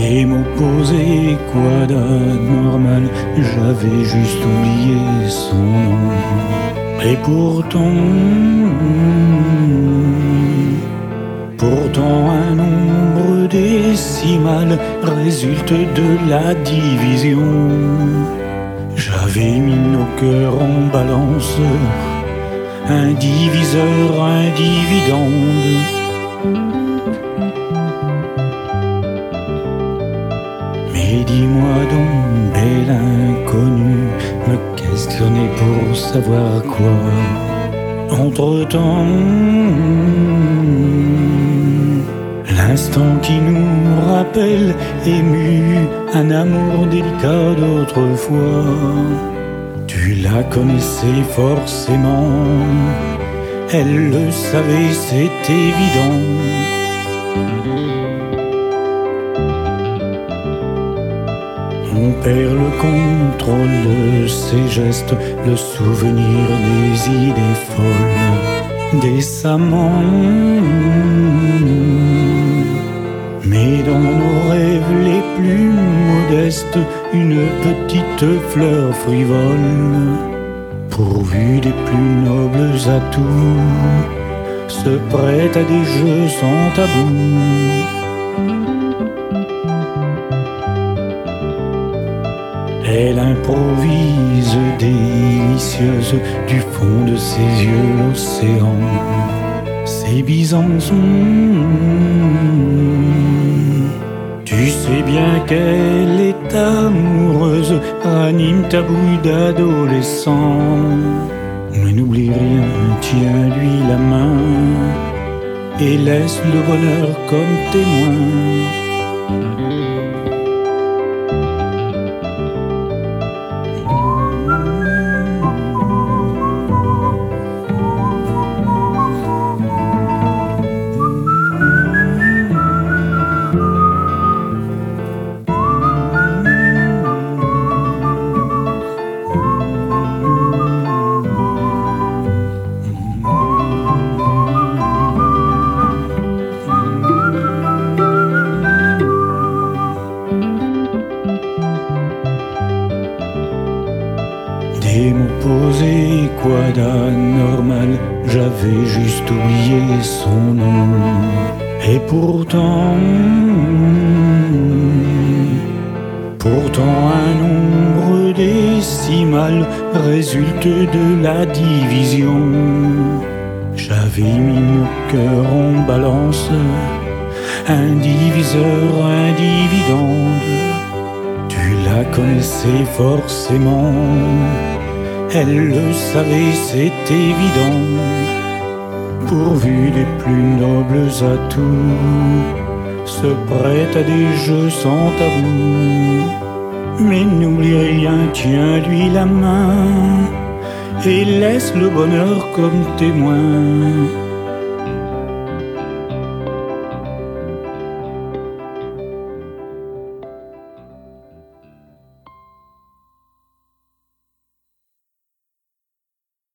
Des mots posés, quoi d'anormal, j'avais juste oublié son nom. Et pourtant un nombre décimal résulte de la division. J'avais mis nos cœurs en balance, un diviseur, un dividende. Mais dis-moi donc, bel inconnu, me questionner pour savoir quoi. Entre-temps, l'instant qui nous rappelle ému un amour délicat d'autrefois. Tu la connaissais forcément, elle le savait, c'est évident. On perd le contrôle de ses gestes, le souvenir des idées folles, décemment. Mais dans nos rêves les plus modestes, une petite fleur frivole, pourvue des plus nobles atouts, se prête à des jeux sans tabou. Elle improvise délicieuse du fond de ses yeux l'océan. Ses Byzantons, tu sais bien qu'elle est amoureuse, ranime ta bouille d'adolescent. Mais n'oublie rien, tiens-lui la main et laisse le bonheur comme témoin. Des mots posés, quoi d'anormal, j'avais juste oublié son nom. Et pourtant un nombre décimal résulte de la division. J'avais mis nos cœurs en balance, un diviseur, un dividende. Tu la connaissais forcément, elle le savait, c'est évident. Pourvu des plus nobles atouts, se prête à des jeux sans tabou. Mais n'oublie rien, tiens-lui la main et laisse le bonheur comme témoin.